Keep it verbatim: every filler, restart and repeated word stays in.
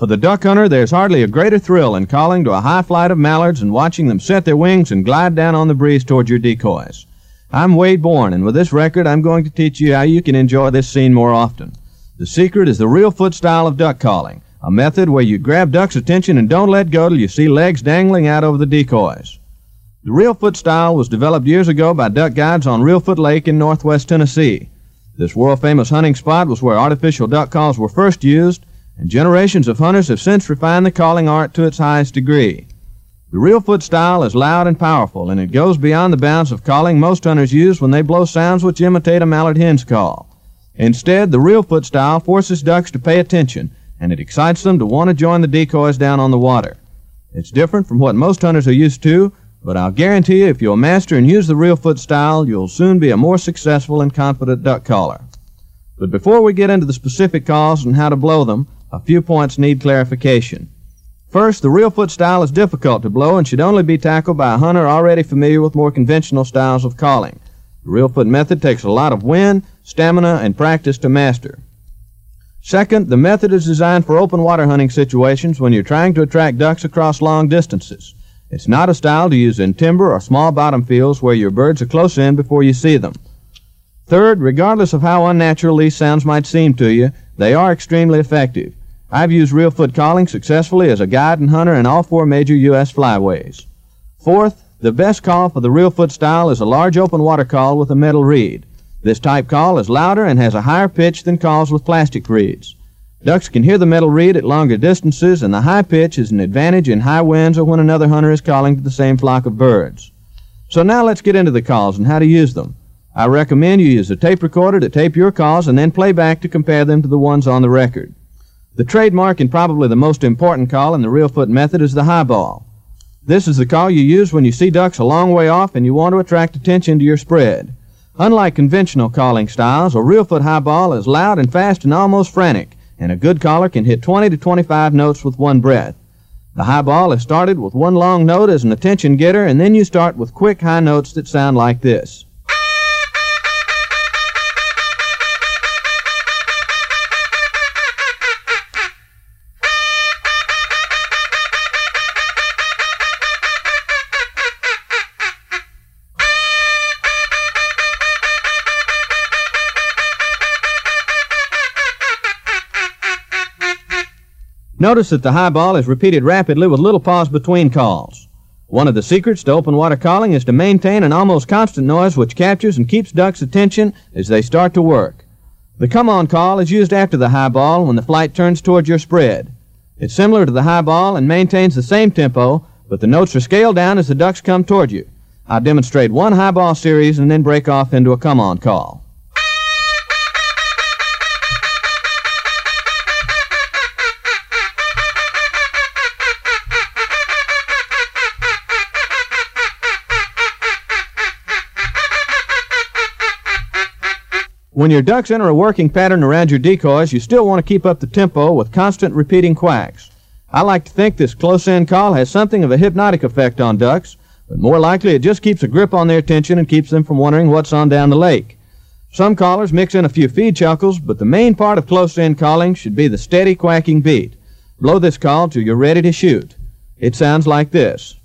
For the duck hunter, there's hardly a greater thrill in calling to a high flight of mallards and watching them set their wings and glide down on the breeze toward your decoys. I'm Wade Bourne, and with this record, I'm going to teach you how you can enjoy this scene more often. The secret is the reel foot style of duck calling, a method where you grab duck's attention and don't let go till you see legs dangling out over the decoys. The reel foot style was developed years ago by duck guides on Reelfoot Lake in northwest Tennessee. This world-famous hunting spot was where artificial duck calls were first used, and generations of hunters have since refined the calling art to its highest degree. The reel foot style is loud and powerful, and it goes beyond the bounds of calling most hunters use when they blow sounds which imitate a mallard hen's call. Instead, the reel foot style forces ducks to pay attention, and it excites them to want to join the decoys down on the water. It's different from what most hunters are used to, but I'll guarantee you if you'll master and use the reel foot style, you'll soon be a more successful and confident duck caller. But before we get into the specific calls and how to blow them, a few points need clarification. First, the reel foot style is difficult to blow and should only be tackled by a hunter already familiar with more conventional styles of calling. The reel foot method takes a lot of wind, stamina, and practice to master. Second, the method is designed for open water hunting situations when you're trying to attract ducks across long distances. It's not a style to use in timber or small bottom fields where your birds are close in before you see them. Third, regardless of how unnatural these sounds might seem to you, they are extremely effective. I've used reel foot calling successfully as a guide and hunter in all four major U S flyways. Fourth, the best call for the reel foot style is a large open water call with a metal reed. This type call is louder and has a higher pitch than calls with plastic reeds. Ducks can hear the metal reed at longer distances, and the high pitch is an advantage in high winds or when another hunter is calling to the same flock of birds. So now let's get into the calls and how to use them. I recommend you use a tape recorder to tape your calls and then play back to compare them to the ones on the record. The trademark and probably the most important call in the reel foot method is the high ball. This is the call you use when you see ducks a long way off and you want to attract attention to your spread. Unlike conventional calling styles, a reel foot high ball is loud and fast and almost frantic, and a good caller can hit twenty to twenty-five notes with one breath. The high ball is started with one long note as an attention getter, and then you start with quick high notes that sound like this. Notice that the high ball is repeated rapidly with little pause between calls. One of the secrets to open water calling is to maintain an almost constant noise which captures and keeps ducks' attention as they start to work. The come-on call is used after the high ball when the flight turns toward your spread. It's similar to the high ball and maintains the same tempo, but the notes are scaled down as the ducks come toward you. I'll demonstrate one high ball series and then break off into a come-on call. When your ducks enter a working pattern around your decoys, you still want to keep up the tempo with constant repeating quacks. I like to think this close-in call has something of a hypnotic effect on ducks, but more likely it just keeps a grip on their attention and keeps them from wondering what's on down the lake. Some callers mix in a few feed chuckles, but the main part of close-in calling should be the steady quacking beat. Blow this call till you're ready to shoot. It sounds like this.